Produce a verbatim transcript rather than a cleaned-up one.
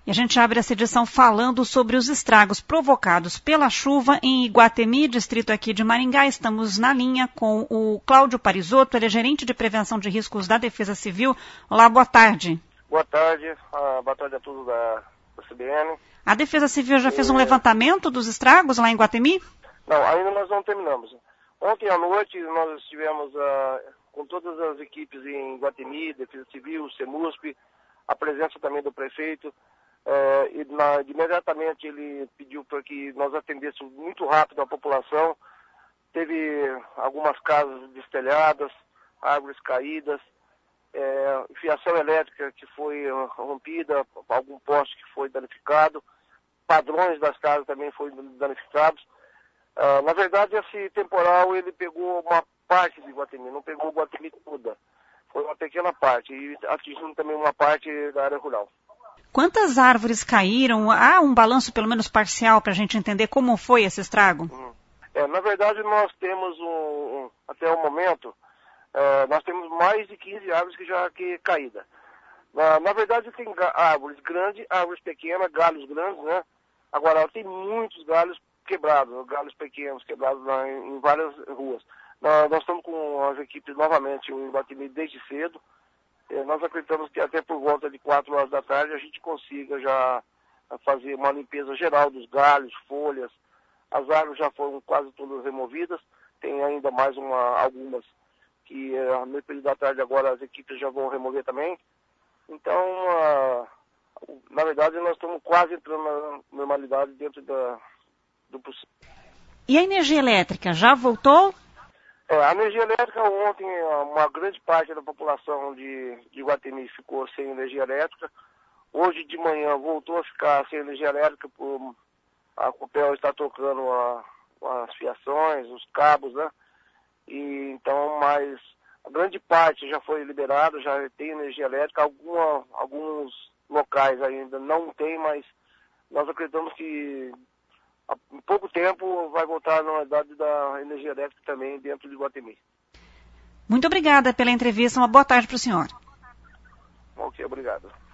E a gente abre essa edição falando sobre os estragos provocados pela chuva em Iguatemi, distrito aqui de Maringá. Estamos na linha com o Cláudio Parisotto, ele é gerente de prevenção de riscos da Defesa Civil. Olá, boa tarde. Boa tarde, uh, boa tarde a todos da, da C B N. A Defesa Civil já e... fez um levantamento dos estragos lá em Iguatemi? Não, ainda nós não terminamos. Ontem à noite nós estivemos uh, com todas as equipes em Iguatemi, Defesa Civil, CEMUSP, a presença também do prefeito. Uh, e na, imediatamente ele pediu para que nós atendêssemos muito rápido a população. Teve algumas casas destelhadas, árvores caídas, é, fiação elétrica que foi uh, rompida, algum poste que foi danificado, padrões das casas também foram danificados. Uh, na verdade, esse temporal ele pegou uma parte de Iguatemi, não pegou Iguatemi toda. Foi uma pequena parte e atingindo também uma parte da área rural. Quantas árvores caíram? Há um balanço pelo menos parcial para a gente entender como foi esse estrago? Uhum. É, na verdade, nós temos, um, um, até o momento, uh, nós temos mais de quinze árvores que já que caídas. Na, na verdade, tem árvores grandes, árvores pequenas, galhos grandes, né? Agora, tem muitos galhos quebrados, galhos pequenos quebrados lá em, em várias ruas. Nós, nós estamos com as equipes novamente em Iguatemi desde cedo. Nós acreditamos que até por volta de quatro horas da tarde a gente consiga já fazer uma limpeza geral dos galhos, folhas. As árvores já foram quase todas removidas. Tem ainda mais uma, algumas que no período da tarde agora as equipes já vão remover também. Então, uh, na verdade, nós estamos quase entrando na normalidade dentro da, do possível. E a energia elétrica já voltou? É, a energia elétrica ontem, uma grande parte da população de, de Iguatemi ficou sem energia elétrica. Hoje de manhã voltou a ficar sem energia elétrica, por, a Copel está trocando a, as fiações, os cabos, né? E, então, mas a grande parte já foi liberada, já tem energia elétrica. Alguma, alguns locais ainda não tem, mas nós acreditamos que em pouco tempo vai voltar a normalidade da energia elétrica também dentro de Iguatemi. Muito obrigada pela entrevista. Uma boa tarde para o senhor. Ok, obrigado.